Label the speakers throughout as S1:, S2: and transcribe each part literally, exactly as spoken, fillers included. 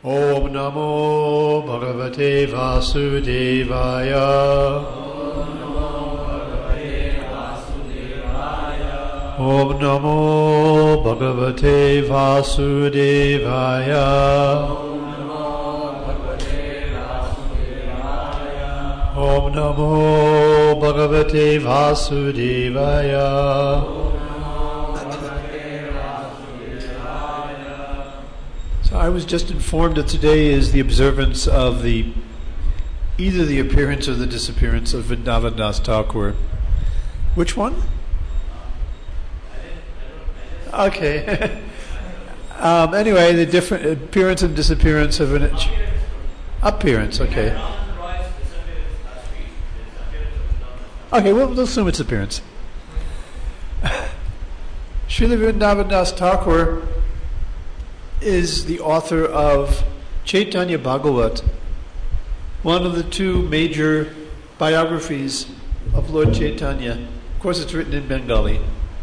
S1: Om Namo Bhagavate Vasudevaya.
S2: Om Namo Bhagavate Vasudevaya.
S1: Om Namo Bhagavate Vasudevaya. Om Namo Bhagavate Vasudevaya. So I was just informed that today is the observance of the either the appearance or the disappearance of Vrindavan Das Thakur. Which one? Okay. um, anyway, the different appearance and disappearance of an appearance. Okay. Okay, well, we'll assume it's appearance. Srila Vrindavan Das Thakur is the author of Chaitanya Bhagavat, one of the two major biographies of Lord Chaitanya. Of course, it's written in Bengali.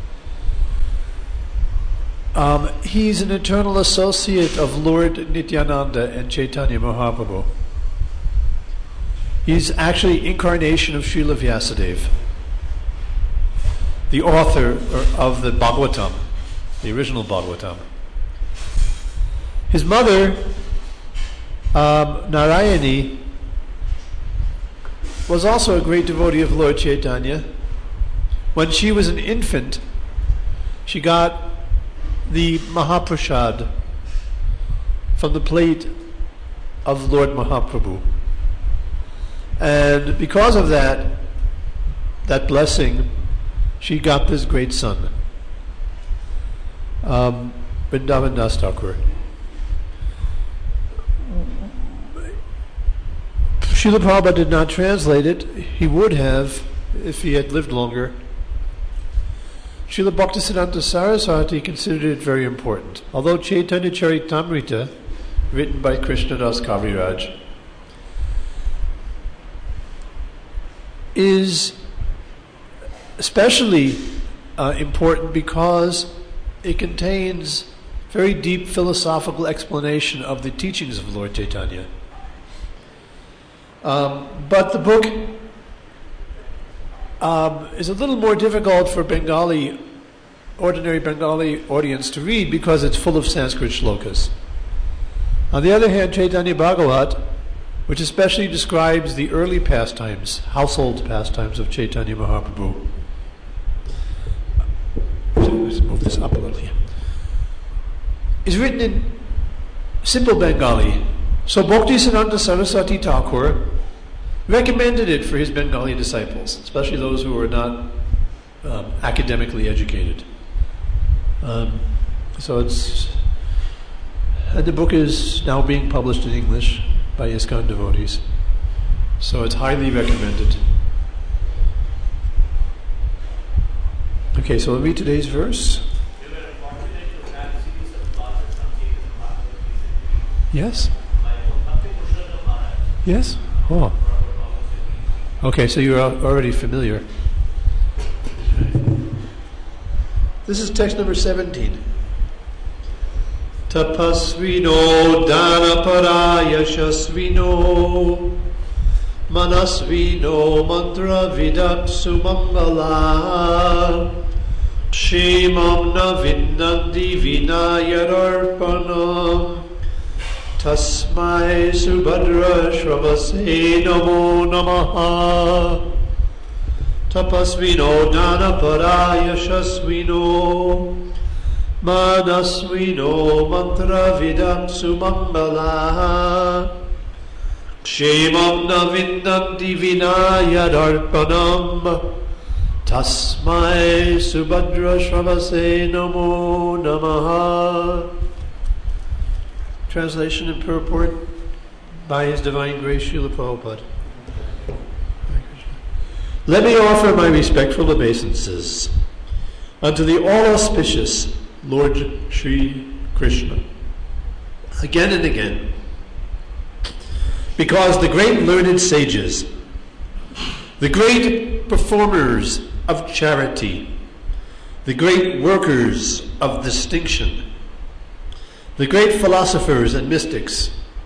S1: Um, he's an eternal associate of Lord Nityananda and Chaitanya Mahaprabhu. He's actually incarnation of Srila Vyasadeva, the author of the Bhagavatam, the original Bhagavatam. His mother, um, Narayani, was also a great devotee of Lord Chaitanya. When she was an infant, she got the Mahaprasad from the plate of Lord Mahaprabhu. And because of that, that blessing, she got this great son, um, Vrindavan Das Thakur. Srila Prabhupada did not translate it. He would have if he had lived longer. Srila Bhaktisiddhanta Saraswati considered it very important. Although Chaitanya Charitamrita, written by Krishnadas Kaviraj, is especially uh, important because it contains very deep philosophical explanation of the teachings of Lord Chaitanya. Um, but the book um, is a little more difficult for Bengali, ordinary Bengali audience to read because it's full of Sanskrit shlokas. On the other hand, Chaitanya Bhagavat, which especially describes the early pastimes, household pastimes of Chaitanya Mahaprabhu. Let's move this up a little here. Is written in simple Bengali. So Bhaktisiddhanta Saraswati Thakur recommended it for his Bengali disciples, especially those who were not um, academically educated. Um, so it's, and the book is now being published in English by ISKCON devotees. So it's highly recommended. Okay, so we'll read today's verse. Yes? Yes? Oh. Okay, so you're already familiar. This is text number seventeen. Tapasvino dhanapara yashasvino manasvino mantra vidat sumangala shimam navinnanti vinayararpanam Tasmai Subhadra Shravase Namo Namaha Tapasvino Dhanapara Yashasvino Manasvino Mantra Vidat Sumangala Kshemam Navinnanti Vinayadarpanam Tasmai Subhadra Shravase Namo Namaha. Translation and purport by His Divine Grace Srila Prabhupada. Let me offer my respectful obeisances unto the all-auspicious Lord Sri Krishna, again and again, because the great learned sages, the great performers of charity, the great workers of distinction, the great philosophers and mystics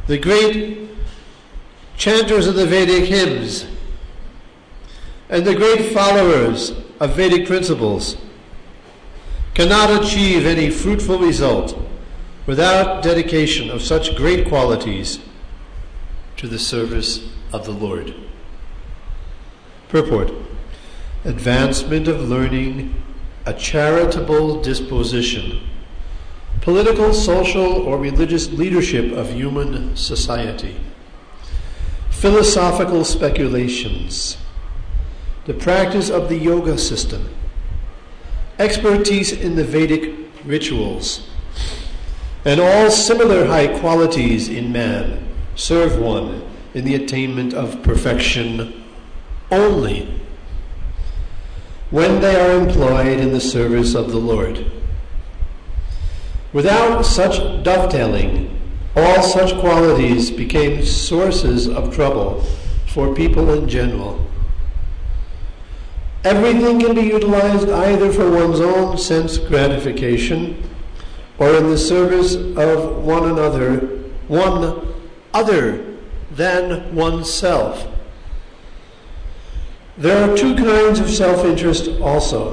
S1: The great chanters of the Vedic hymns and the great followers of Vedic principles cannot achieve any fruitful result without dedication of such great qualities to the service of the Lord. Purport: advancement of learning, a charitable disposition, political, social, or religious leadership of human society, philosophical speculations, the practice of the yoga system, expertise in the Vedic rituals, and all similar high qualities in man serve one in the attainment of perfection only when they are employed in the service of the Lord. Without such dovetailing, all such qualities became sources of trouble for people in general. Everything can be utilized either for one's own sense gratification or in the service of one another, one other than oneself. There are two kinds of self-interest also,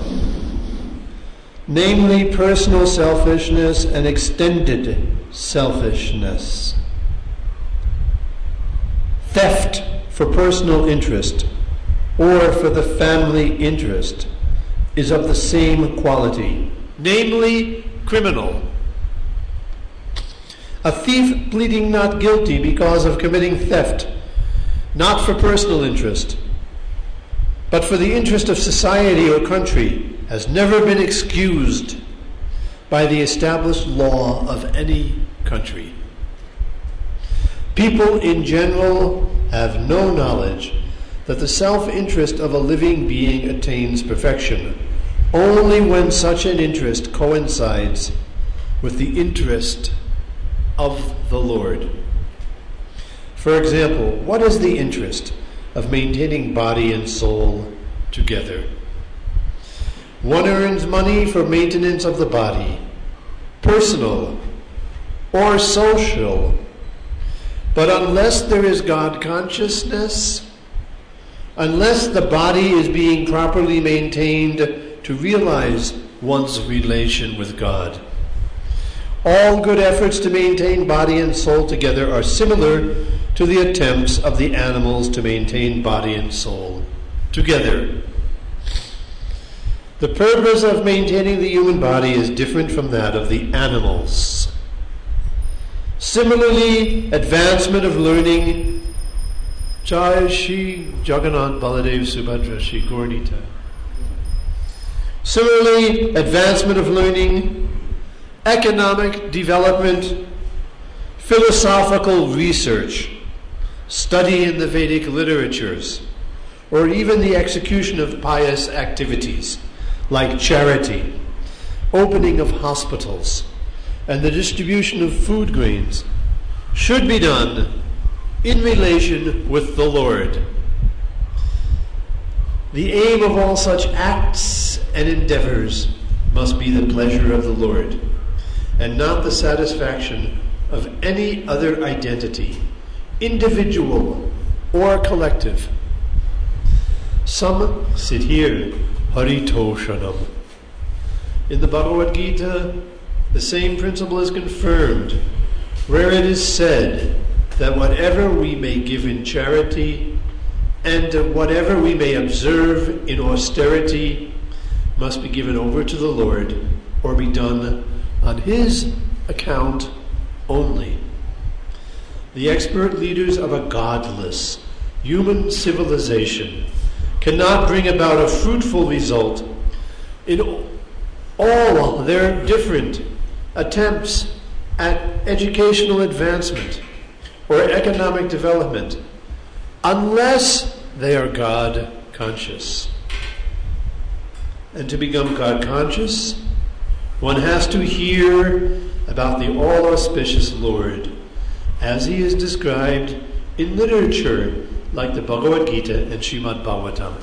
S1: namely personal selfishness and extended selfishness. Theft for personal interest or for the family interest is of the same quality, namely criminal. A thief pleading not guilty because of committing theft, not for personal interest, but for the interest of society or country, has never been excused by the established law of any country. People in general have no knowledge that the self-interest of a living being attains perfection only when such an interest coincides with the interest of the Lord. For example, what is the interest of maintaining body and soul together? One earns money for maintenance of the body, personal or social, but unless there is God consciousness, unless the body is being properly maintained to realize one's relation with God, all good efforts to maintain body and soul together are similar to the attempts of the animals to maintain body and soul together. The purpose of maintaining the human body is different from that of the animals. Similarly, advancement of learning, Jai Shri Jagannath Baladev Subhadra Shri Gaura-Nitaya. Similarly, advancement of learning, economic development, philosophical research, study in the Vedic literatures, or even the execution of pious activities like charity, opening of hospitals, and the distribution of food grains should be done in relation with the Lord. The aim of all such acts and endeavors must be the pleasure of the Lord, and not the satisfaction of any other identity, individual or collective. Some sit here, Haritoshanam. In the Bhagavad Gita, the same principle is confirmed, where it is said that whatever we may give in charity and whatever we may observe in austerity must be given over to the Lord or be done on His account only. The expert leaders of a godless human civilization cannot bring about a fruitful result in all their different attempts at educational advancement or economic development unless they are God conscious. And to become God conscious, one has to hear about the all-auspicious Lord as He is described in literature like the Bhagavad Gita and Srimad Bhagavatam.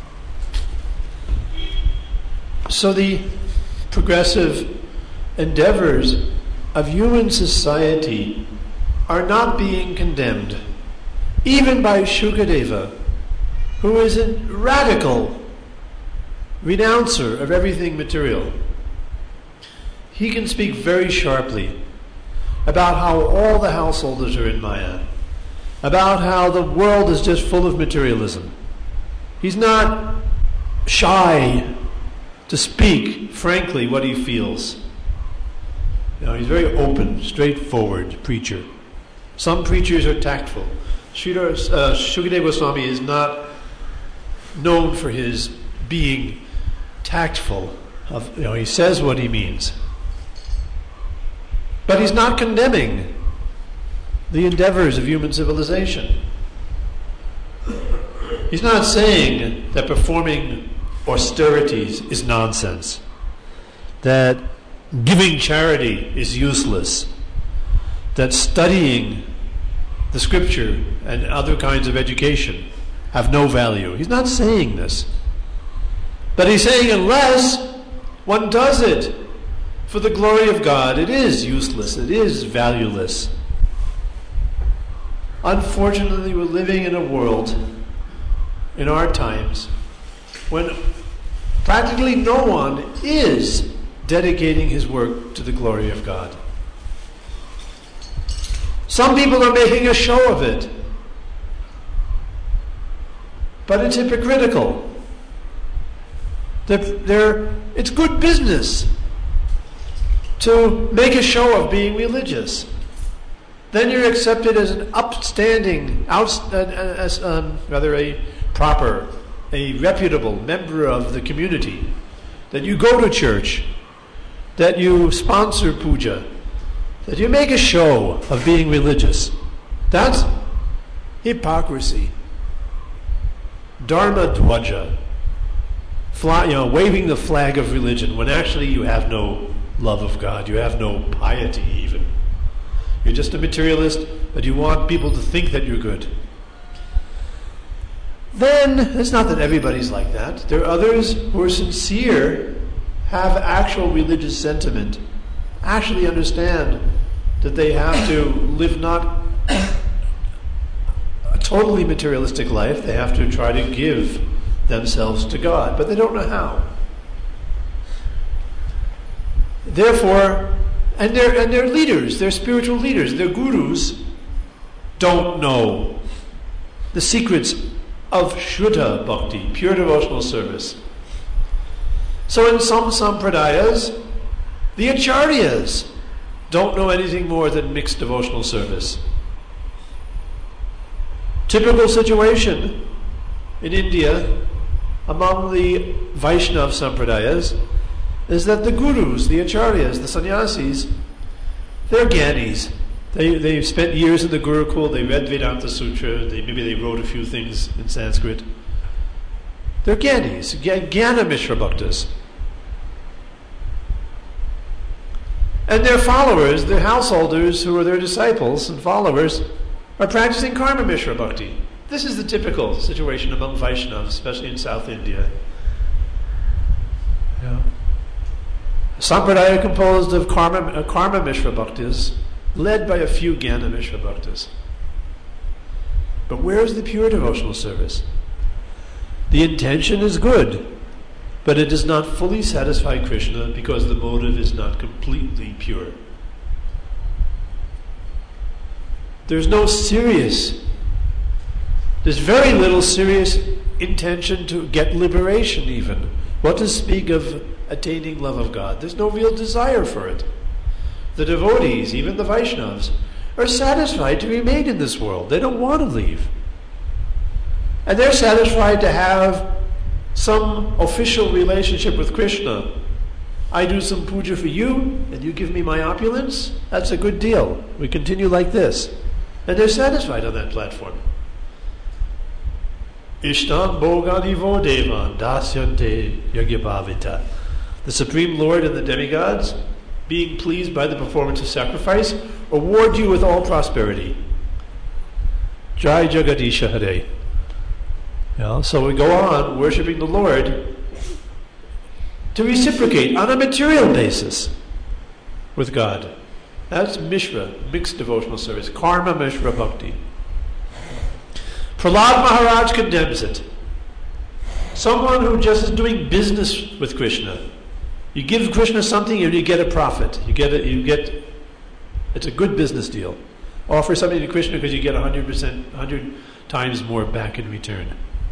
S1: So the progressive endeavors of human society are not being condemned, even by Shukadeva, who is a radical renouncer of everything material. He can speak very sharply about how all the householders are in Maya, about how the world is just full of materialism. He's not shy to speak frankly what he feels. You know, he's a very open, straightforward preacher. Some preachers are tactful. Sridhar, uh, Shukadeva Goswami is not known for his being tactful. Of, you know, he says what he means. But he's not condemning the endeavors of human civilization. He's not saying that performing austerities is nonsense, that giving charity is useless, that studying the scripture and other kinds of education have no value. He's not saying this. But he's saying unless one does it for the glory of God, it is useless, it is valueless. Unfortunately, we're living in a world, in our times, when practically no one is dedicating his work to the glory of God. Some people are making a show of it, but it's hypocritical. They're, they're, it's good business to make a show of being religious. Then you're accepted as an upstanding, out, uh, as um, rather a proper, a reputable member of the community. That you go to church, that you sponsor puja, that you make a show of being religious. That's hypocrisy. Dharma dwaja, fly, you know, waving the flag of religion when actually you have no love of God, you have no piety even. You're just a materialist, but you want people to think that you're good. Then, it's not that everybody's like that. There are others who are sincere, have actual religious sentiment, actually understand that they have to live not a totally materialistic life, they have to try to give themselves to God, but they don't know how. Therefore, and their and their leaders, their spiritual leaders, their gurus, don't know the secrets of Shuddha Bhakti, pure devotional service. So in some sampradayas, the acharyas don't know anything more than mixed devotional service. Typical situation in India among the Vaishnav sampradayas is that the gurus, the acharyas, the sannyasis, they're gyanis. They they spent years in the Gurukul, they read Vedanta Sutra, they, maybe they wrote a few things in Sanskrit. They're gyanis, Jnana Mishra Bhaktas. And their followers, their householders who are their disciples and followers, are practicing Karma Mishra Bhakti. This is the typical situation among Vaishnavas, especially in South India. Yeah. A sampradaya composed of Karma, uh, karma Mishra Bhaktas, led by a few Jnana Mishra Bhaktas. But where is the pure devotional service? The intention is good, but it does not fully satisfy Krishna because the motive is not completely pure. There's no serious, there's very little serious intention to get liberation even. What to speak of attaining love of God? There's no real desire for it. The devotees, even the Vaishnavas, are satisfied to remain in this world. They don't want to leave. And they're satisfied to have some official relationship with Krishna. I do some puja for you, and you give me my opulence. That's a good deal. We continue like this. And they're satisfied on that platform. Ishtam bhogani vo devan dasyante yagyabhavita. The Supreme Lord and the demigods, being pleased by the performance of sacrifice, award you with all prosperity. Jai Jagadisha Hare. You know, so we go on worshipping the Lord to reciprocate on a material basis with God. That's Mishra, mixed devotional service. Karma Mishra Bhakti. Prahlad Maharaj condemns it. Someone who just is doing business with Krishna. You give Krishna something and you get a profit. You get a, you get, it's a good business deal. Offer something to Krishna because you get one hundred percent, one hundred times more back in return.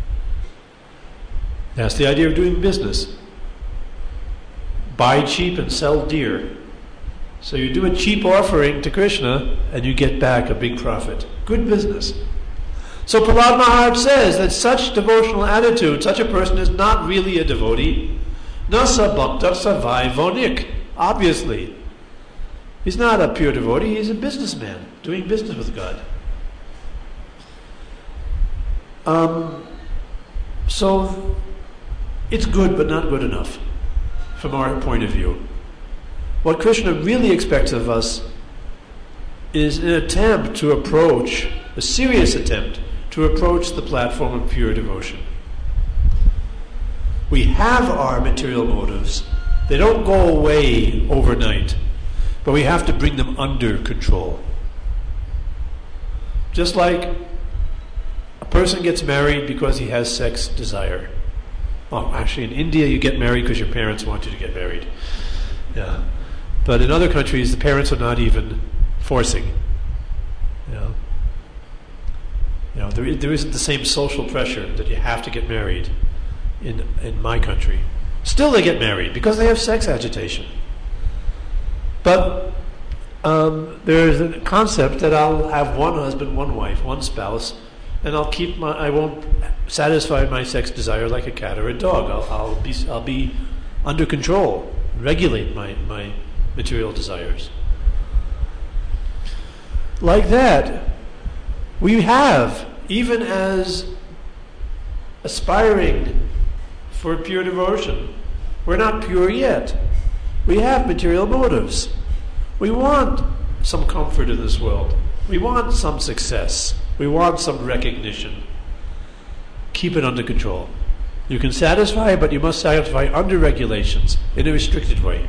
S1: That's the idea of doing business. Buy cheap and sell dear. So you do a cheap offering to Krishna and you get back a big profit. Good business. So Prahlad Maharaj says that such devotional attitude, such a person is not really a devotee. Nasa bhakta savai vonik. Obviously. He's not a pure devotee, he's a businessman doing business with God. Um, so it's good but not good enough from our point of view. What Krishna really expects of us is an attempt to approach, a serious attempt to approach the platform of pure devotion. We have our material motives. They don't go away overnight, but we have to bring them under control. Just like a person gets married because he has sex desire. Well, actually in India you get married because your parents want you to get married. Yeah. But in other countries the parents are not even forcing. You know, you know there, there isn't the same social pressure that you have to get married in in my country. Still they get married because they have sex agitation. But um, there's a concept that I'll have one husband, one wife, one spouse, and I'll keep my, I won't satisfy my sex desire like a cat or a dog. I'll, I'll be, I'll be under control, regulate my, my material desires. Like that, we have, even as aspiring for pure devotion, we're not pure yet. We have material motives. We want some comfort in this world. We want some success. We want some recognition. Keep it under control. You can satisfy, but you must satisfy under regulations, in a restricted way.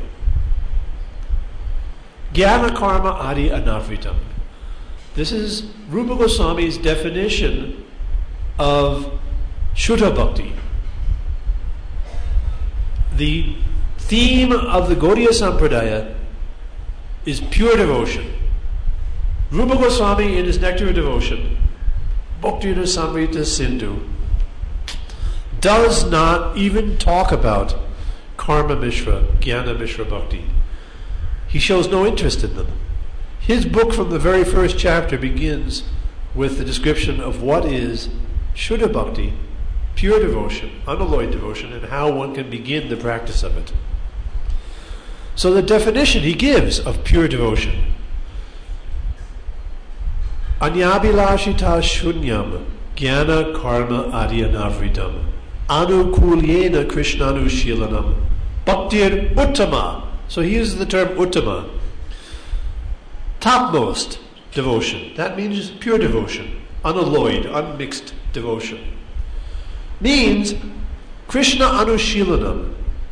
S1: Jnana karma adi anavritam. This is Rupa Goswami's definition of Shuddha Bhakti. The theme of the Gaudiya Sampradaya is pure devotion. Rupa Goswami in his Nectar of Devotion, Bhakti Rasamrita Sindhu, does not even talk about Karma Mishra, Jnana Mishra Bhakti. He shows no interest in them. His book from the very first chapter begins with the description of what is Shuddha Bhakti, pure devotion, unalloyed devotion, and how one can begin the practice of it. So the definition he gives of pure devotion: Anyabhilashita shunyam jnana karma adyanavritam anukulyena krishnanushilanam bhaktir uttama. So he uses the term uttama, topmost devotion. That means pure devotion, unalloyed, unmixed devotion. Means Krishna anushilanam.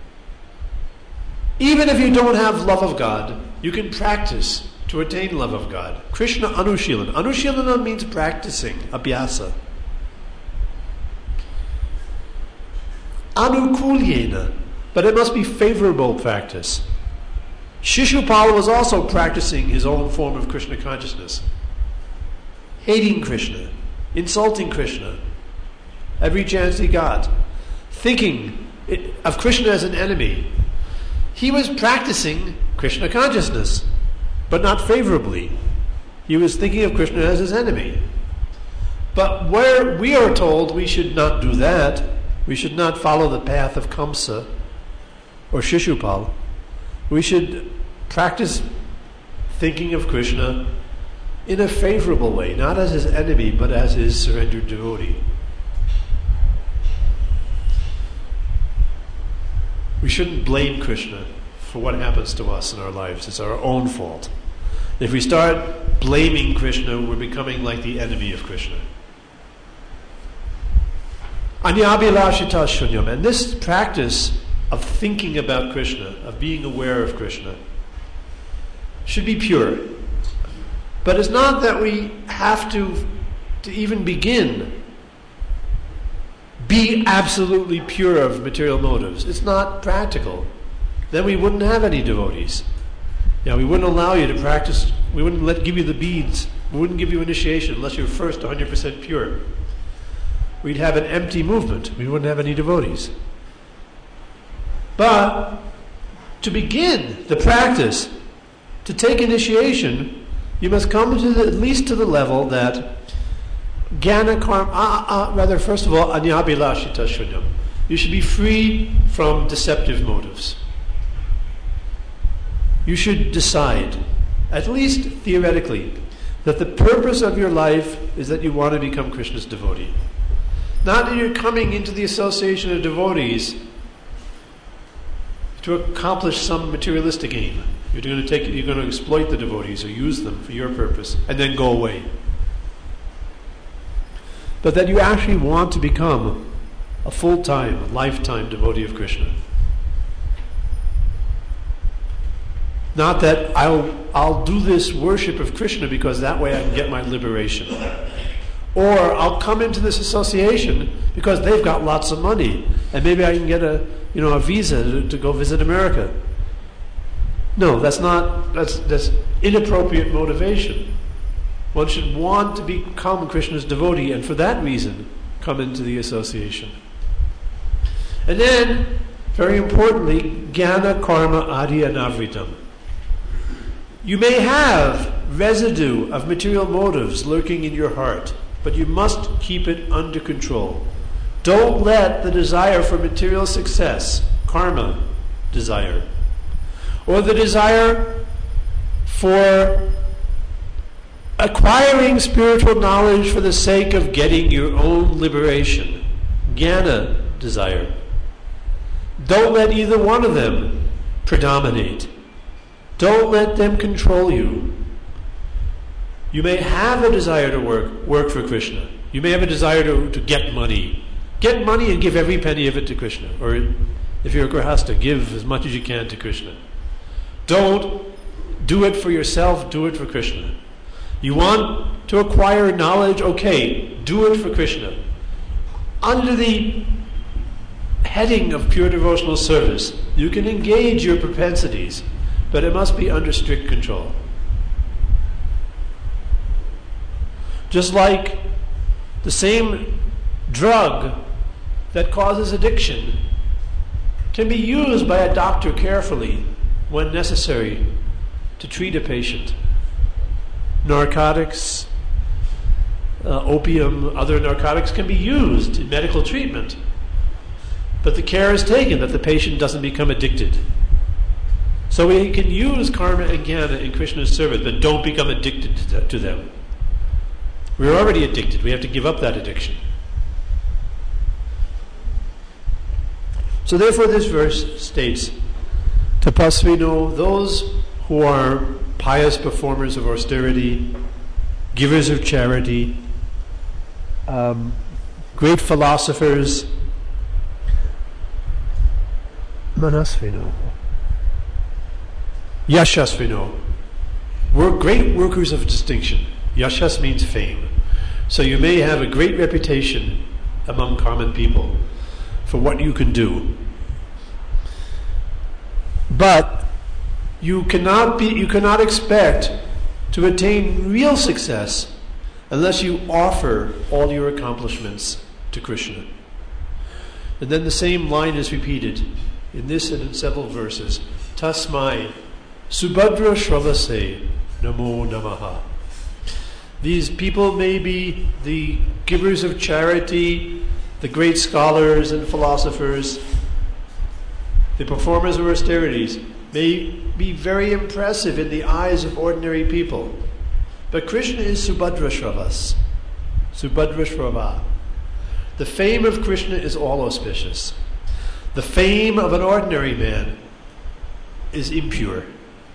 S1: Even if you don't have love of God, you can practice to attain love of God. Krishna anushilan. Anushilana means practicing, abhyasa. Anukulyena, but it must be favorable practice. Shishupala was also practicing his own form of Krishna consciousness. Hating Krishna, insulting Krishna, every chance he got, thinking of Krishna as an enemy. He was practicing Krishna consciousness, but not favorably. He was thinking of Krishna as his enemy. But where we are told we should not do that, we should not follow the path of Kamsa or Shishupal. We should practice thinking of Krishna in a favorable way, not as his enemy, but as his surrendered devotee. We shouldn't blame Krishna for what happens to us in our lives. It's our own fault. If we start blaming Krishna, we're becoming like the enemy of Krishna. Anyabhilashita shunyam. And this practice of thinking about Krishna, of being aware of Krishna, should be pure. But it's not that we have to, to even begin, be absolutely pure of material motives. It's not practical. Then we wouldn't have any devotees. Yeah, we wouldn't allow you to practice, we wouldn't let give you the beads, we wouldn't give you initiation unless you're first one hundred percent pure. We'd have an empty movement. We wouldn't have any devotees. But to begin the practice, to take initiation, you must come to the, at least to the level that Jnana karma, uh, uh, rather, first of all, anyabhilashita shunyam. You should be free from deceptive motives. You should decide, at least theoretically, that the purpose of your life is that you want to become Krishna's devotee. Not that you're coming into the association of devotees to accomplish some materialistic aim. You're going to take, you're going to exploit the devotees or use them for your purpose and then go away. But that you actually want to become a full-time, lifetime devotee of Krishna. Not that I'll I'll do this worship of Krishna because that way I can get my liberation. Or I'll come into this association because they've got lots of money and maybe I can get a you know a visa to, to go visit America. No, that's not that's that's inappropriate motivation. One should want to become Krishna's devotee and for that reason come into the association. And then, very importantly, jnana karma adi anavritam. You may have residue of material motives lurking in your heart, but you must keep it under control. Don't let the desire for material success, karma desire, or the desire for acquiring spiritual knowledge for the sake of getting your own liberation, jnana desire. Don't let either one of them predominate. Don't let them control you. You may have a desire to work, work for Krishna. You may have a desire to, to get money. Get money and give every penny of it to Krishna. Or if you're a grihasta, give as much as you can to Krishna. Don't do it for yourself, do it for Krishna. You want to acquire knowledge, okay, do it for Krishna. Under the heading of pure devotional service, you can engage your propensities, but it must be under strict control. Just like the same drug that causes addiction can be used by a doctor carefully when necessary to treat a patient. Narcotics, uh, opium, other narcotics can be used in medical treatment, but the care is taken that the patient doesn't become addicted. So we can use karma and jnana in Krishna's service, but don't become addicted to, that, to them. We're already addicted. We have to give up that addiction. So therefore this verse states, tapasvino, those who are pious performers of austerity, givers of charity, um, great philosophers, manasvino, yashasvino, we're great workers of distinction. Yashas means fame. So you may have a great reputation among common people for what you can do. But you cannot be you cannot expect to attain real success unless you offer all your accomplishments to Krishna. And then the same line is repeated in this and in several verses. Tasmai Subhadra Shravase Namo Namaha. These people may be the givers of charity, the great scholars and philosophers, the performers of austerities, may be very impressive in the eyes of ordinary people. But Krishna is Subhadra Shravas, Subhadra Shrava. The fame of Krishna is all auspicious. The fame of an ordinary man is impure.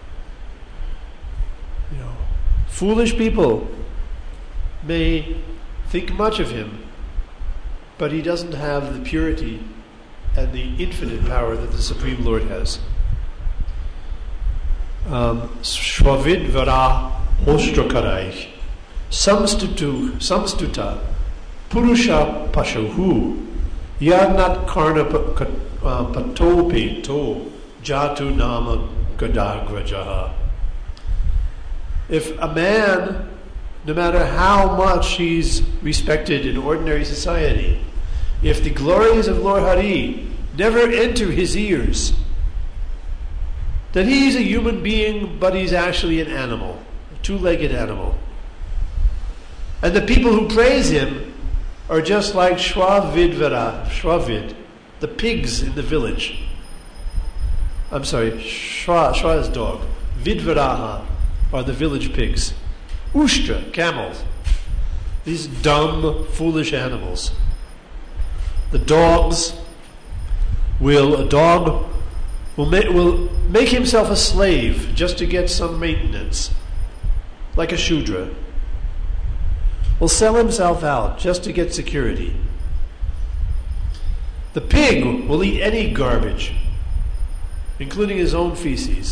S1: You know, foolish people may think much of him, but he doesn't have the purity and the infinite power that the Supreme Lord has. um, Shvavid Vara Hostrakarai Samstutu Samstuta Purusha Pashahu Yadnat Karna Patope To Jatu Nama Gadagrajaha. If a man, no matter how much he's respected in ordinary society, if the glories of Lord Hari never enter his ears, then he's a human being, but he's actually an animal, a two-legged animal. And the people who praise him are just like Shvavidvara, Shvavid, the pigs in the village. I'm sorry, Shwa, Shwa is dog. Vidvaraha are the village pigs. Ushtra, camels. These dumb, foolish animals. The dogs will, a dog will make, will make himself a slave just to get some maintenance, like a Shudra. Will sell himself out just to get security. The pig will eat any garbage, including his own feces.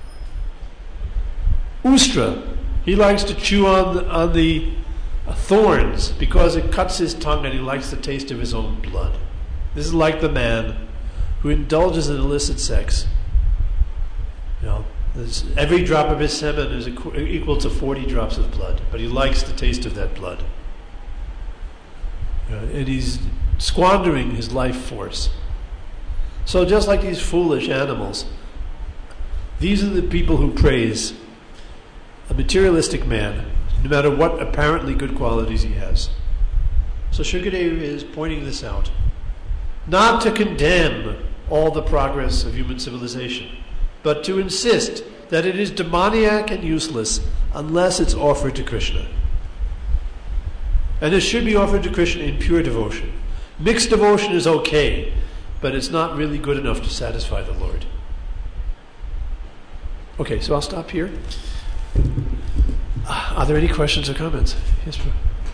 S1: Ustra, he likes to chew on the, on the uh, thorns because it cuts his tongue and he likes the taste of his own blood. This is like the man who indulges in illicit sex. You know, every drop of his semen is equ- equal to forty drops of blood, but he likes the taste of that blood. You know, and he's squandering his life force. So just like these foolish animals, these are the people who praise a materialistic man, no matter what apparently good qualities he has. So Shukadeva is pointing this out, not to condemn all the progress of human civilization, but to insist that it is demoniac and useless unless it's offered to Krishna. And it should be offered to Krishna in pure devotion. Mixed devotion is okay, but it's not really good enough to satisfy the Lord. Okay, so I'll stop here. Uh, are there any questions or comments? Yes, bro.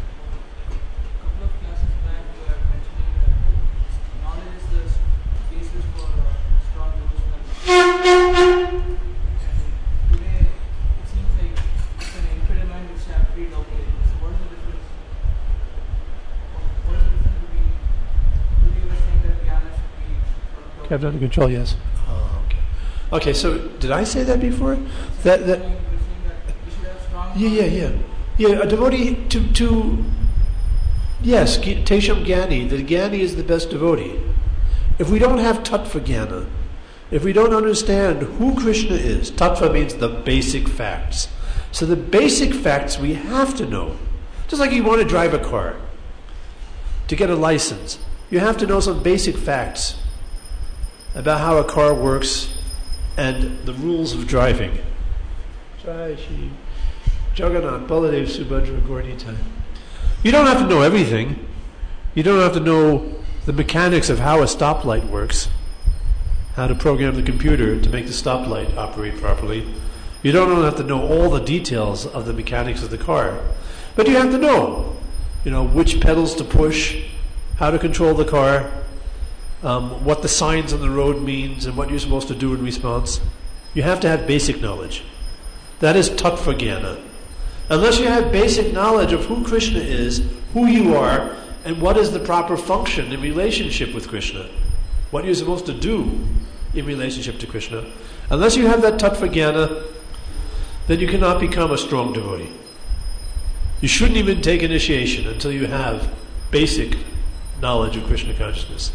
S1: Kept under control, yes. Oh, okay. Okay, so did I say that before? That that. Yeah, yeah, yeah, yeah. A devotee to to. Yes, Tesham Gyani. The Gyani is the best devotee. If we don't have Tattva Gyana, if we don't understand who Krishna is, Tattva means the basic facts. So the basic facts we have to know. Just like you want to drive a car, to get a license, you have to know some basic facts about how a car works and the rules of driving. Jai Shri Jagannath Baladev Subhadra Gaurnita. You don't have to know everything. You don't have to know the mechanics of how a stoplight works, how to program the computer to make the stoplight operate properly. You don't have to know all the details of the mechanics of the car. But you have to know, you know, which pedals to push, how to control the car, Um, what the signs on the road means and what you're supposed to do in response. You have to have basic knowledge. That is Tattva Gyana. Unless you have basic knowledge of who Krishna is, who you are, and what is the proper function in relationship with Krishna, what you're supposed to do in relationship to Krishna, unless you have that Tattva Gyana, then you cannot become a strong devotee. You shouldn't even take initiation until you have basic knowledge of Krishna consciousness.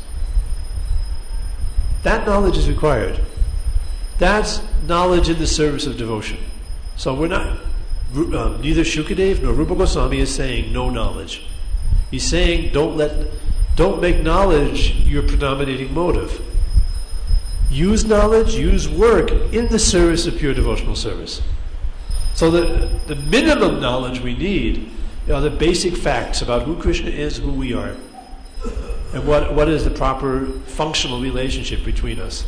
S1: That knowledge is required. That's knowledge in the service of devotion. So we're not, um, neither Shukadev nor Rupa Goswami is saying no knowledge. He's saying don't let, don't make knowledge your predominating motive. Use knowledge, use work in the service of pure devotional service. So the, the minimum knowledge we need are the basic facts about who Krishna is, who we are. And what, what is the proper functional relationship between us?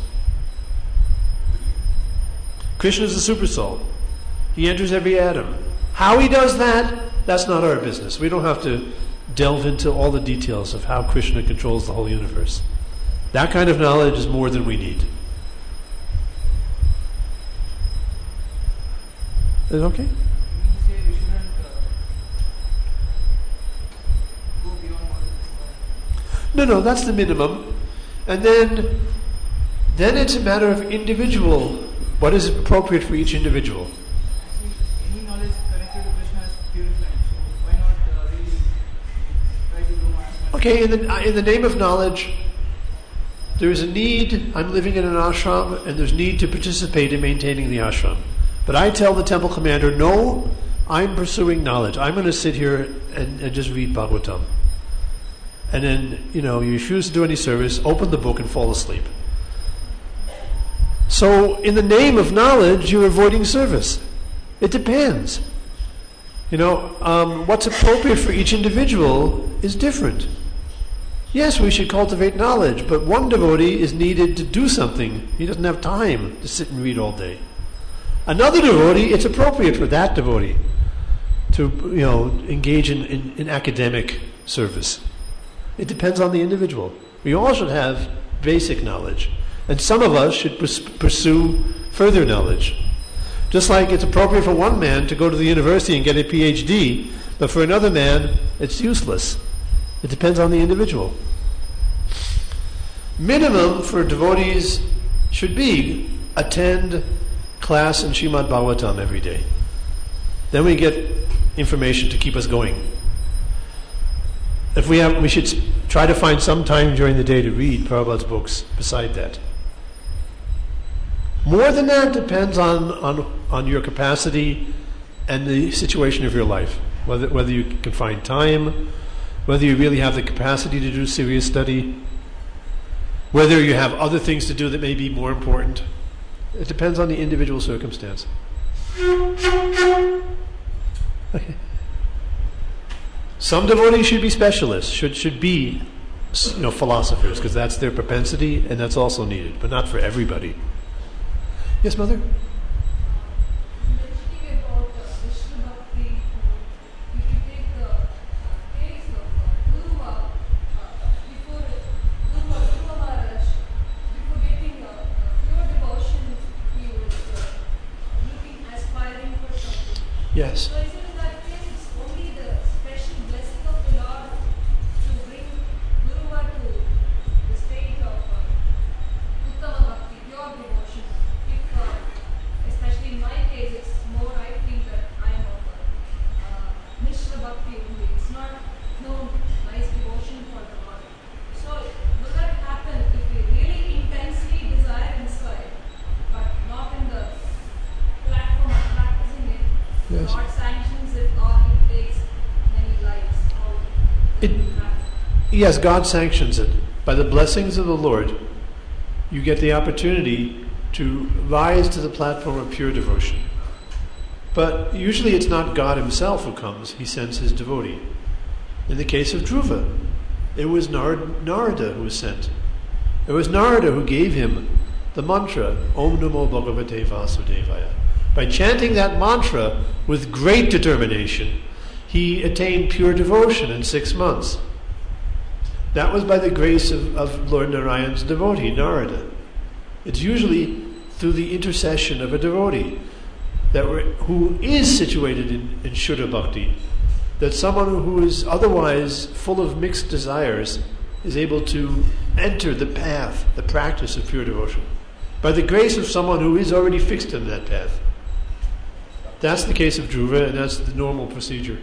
S1: Krishna is the super soul. He enters every atom. How he does that, that's not our business. We don't have to delve into all the details of how Krishna controls the whole universe. That kind of knowledge is more than we need. Is it okay?
S2: You say we shouldn't uh, go beyond what is
S1: No, no, that's the minimum. And then, then it's a matter of individual. What is appropriate for each individual?
S2: Actually, any knowledge connected to Krishna is purifying. So why not uh, really try to know as much?
S1: Okay, in the, in the name of knowledge, there is a need. I'm living in an ashram, and there's need to participate in maintaining the ashram. But I tell the temple commander, no, I'm pursuing knowledge. I'm going to sit here and, and just read Bhagavatam. And then, you know, you refuse to do any service, open the book and fall asleep. So, in the name of knowledge, you're avoiding service. It depends. You know, um, what's appropriate for each individual is different. Yes, we should cultivate knowledge, but one devotee is needed to do something. He doesn't have time to sit and read all day. Another devotee, it's appropriate for that devotee to, you know, engage in, in, in academic service. It depends on the individual. We all should have basic knowledge. And some of us should pers- pursue further knowledge. Just like it's appropriate for one man to go to the university and get a P H D, but for another man, it's useless. It depends on the individual. Minimum for devotees should be attend class in Srimad Bhagavatam every day. Then we get information to keep us going. If we have, we should try to find some time during the day to read Prabhupada's books beside that. More than that depends on, on, on your capacity and the situation of your life. Whether, whether you can find time, whether you really have the capacity to do serious study, whether you have other things to do that may be more important. It depends on the individual circumstance. Okay. Some devotees should be specialists, should should be, you know, philosophers, because that's their propensity, and that's also needed, but not for everybody. Yes, Mother?
S3: Mentioning about uh, Vishnu Bhakti, if you take the uh, case of uh, Guruva, uh, before Guruva, Guruva Maharaj, before getting uh, uh, pure devotion, he was uh, looking, aspiring for something.
S1: Yes.
S3: So is it in that case, it's only the special blessing of the Lord to bring Guruva to the state of uh, Uttama Bhakti, pure devotion. If, uh, especially in my case, it's more, I think that I am of a uh, Mishra Bhakti only. It's not no nice devotion for the Lord. So, will that happen if we really intensely desire inside, but not in the platform of practicing it?
S1: Yes.
S3: God sanctions it, or it takes many lives. How
S1: It-
S3: it will happen?
S1: Yes, God sanctions it. By the blessings of the Lord, you get the opportunity to rise to the platform of pure devotion. But usually it's not God himself who comes, he sends his devotee. In the case of Dhruva, it was Nar- Narada who was sent. It was Narada who gave him the mantra, Om Namo Bhagavate Vasudevaya. By chanting that mantra with great determination, he attained pure devotion in six months. That was by the grace of, of Lord Narayan's devotee, Narada. It's usually through the intercession of a devotee that we're, who is situated in, in Shuddha Bhakti, that someone who is otherwise full of mixed desires is able to enter the path, the practice of pure devotion, by the grace of someone who is already fixed in that path. That's the case of Dhruva, and that's the normal procedure.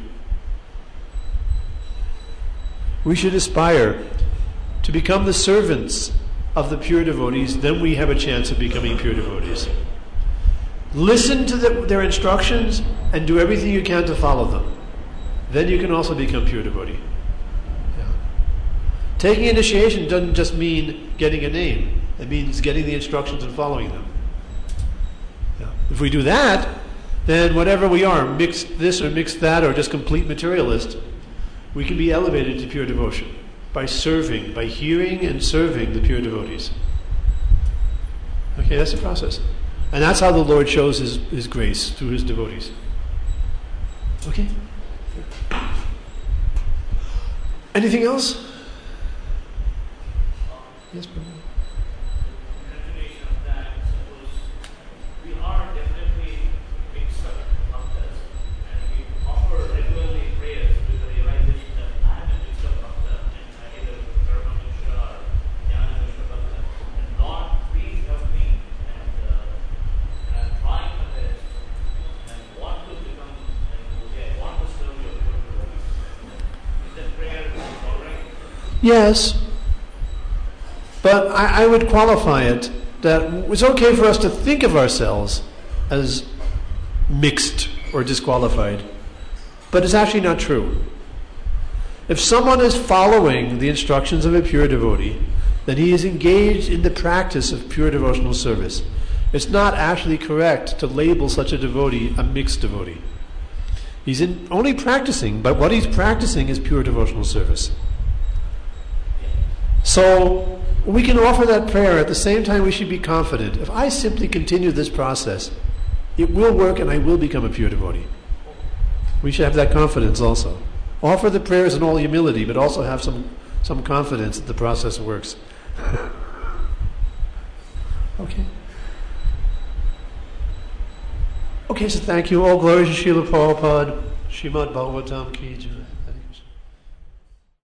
S1: We should aspire to become the servants of the pure devotees, then we have a chance of becoming pure devotees. Listen to the, their instructions and do everything you can to follow them. Then you can also become pure devotee. Yeah. Taking initiation doesn't just mean getting a name. It means getting the instructions and following them. Yeah. If we do that, then whatever we are, mixed this or mixed that, or just complete materialist, we can be elevated to pure devotion by serving, by hearing and serving the pure devotees. Okay, that's the process. And that's how the Lord shows his, his grace through his devotees. Okay? Anything else? Yes, brother.
S4: Continuation of that, suppose we are definitely mixed up
S1: Yes, but I, I would qualify it that it's okay for us to think of ourselves as mixed or disqualified, but it's actually not true. If someone is following the instructions of a pure devotee, then he is engaged in the practice of pure devotional service. It's not actually correct to label such a devotee a mixed devotee. He's in, only practicing, but what he's practicing is pure devotional service. So we can offer that prayer. At the same time, we should be confident. If I simply continue this process, it will work and I will become a pure devotee. We should have that confidence also. Offer the prayers in all humility, but also have some, some confidence that the process works. Okay. Okay, so thank you. All glory to Srila Prabhupada. Srimad Bhagavatam Ki Jai.